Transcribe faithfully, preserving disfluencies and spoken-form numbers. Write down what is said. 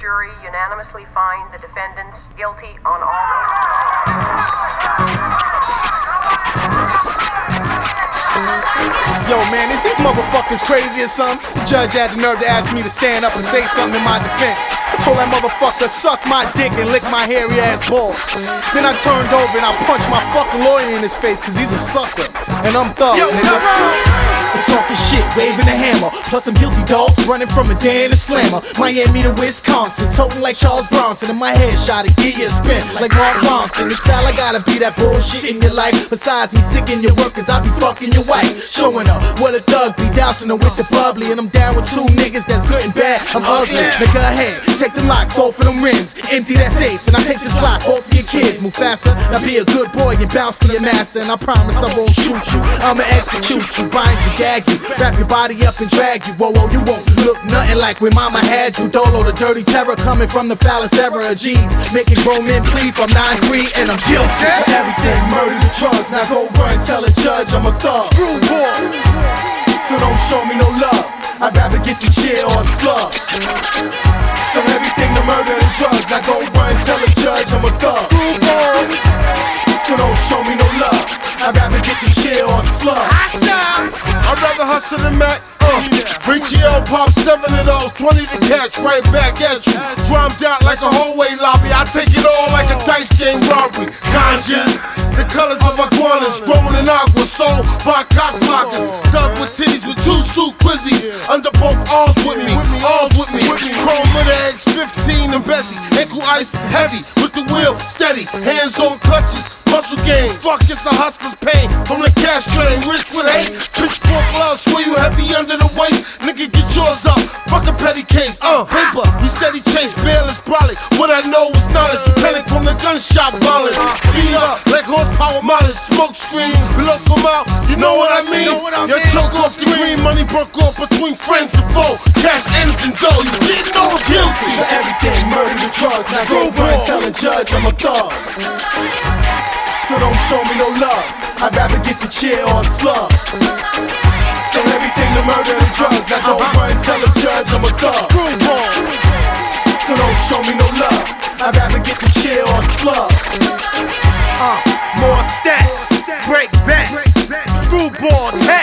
jury unanimously find the defendants guilty on all Yo, man, is these motherfuckers crazy or something? The judge had the nerve to ask me to stand up and say something in my defense. I told that motherfucker, suck my dick and lick my hairy ass balls. Then I turned over and I punched my fucking lawyer in his face, cause he's a sucker. And I'm thug, Yo, nigga. I'm talking shit, waving a hammer. Plus I'm guilty dogs running from a Dan and Slammer. Miami to Wisconsin, toting like Charles Bronson. And my headshot to get you a spin like Mark Ronson. This style I gotta be that bullshit in your life. Besides me sticking your work, cause I be fucking your wife. Showing up what a thug be, dousing her with the bubbly. And I'm down with two niggas that's good and bad. I'm ugly, nigga ahead. Take the locks off of them rims, empty that safe, and I take this Glock off for your kids. Move faster, now be a good boy and bounce for your master. And I promise I won't shoot you, I'ma execute you, bind you, gag you, wrap your body up and drag you. Whoa, whoa, you won't look nothing like when mama had you. Dolo, the dirty terror coming from the foulest era of G's, making grown men plead from nine three, and I'm guilty for everything, murder the drugs. Now go run, tell a judge I'm a thug. Screwball, so don't show me no love. I'd rather get the chair or a slug. From everything to murder and drugs, now go run, tell a judge I'm a thug. Screwball, so don't show me no love. I'd rather get the chair or a slug. I'd rather hustle than Mac. Uh, Bring G L, pop seven of those, twenty to catch, right back at you. Drummed out like a hallway lobby, I take it all like a dice game robbery. Ganjas, the colors of iguanas, grown in aqua, sold by cock blockers. Dug with titties with two suit quizzies, under both arms with me, arms with me. Chrome with eggs, fifteen and Bessie, ankle ice heavy, with the wheel steady, hands on clutches. Muscle game, fuck, it's a hustler's pain. From the cash train, rich with hate. Pitchfork love, swear you heavy under the waist. Nigga, get yours up, fuck a petty case. Uh, paper, we steady chase, bailless brolic. What I know is knowledge, panic from the gunshot violence. Beat up, like horsepower mileage, smoke screens. Below come out, you know what I mean? Your choke off the green, money broke off between friends and foe. Cash ends and dough, you didn't know guilty. For everything, murder the drugs. Now go run, tell a judge I'm a thug. So don't show me no love. I'd rather get the chair or a slug. From everything to murder and drugs. Now go run, tell a judge I'm a thug. So don't show me no love. I'd rather get the chair or a slug. Uh, more stacks, break back, screwball tag.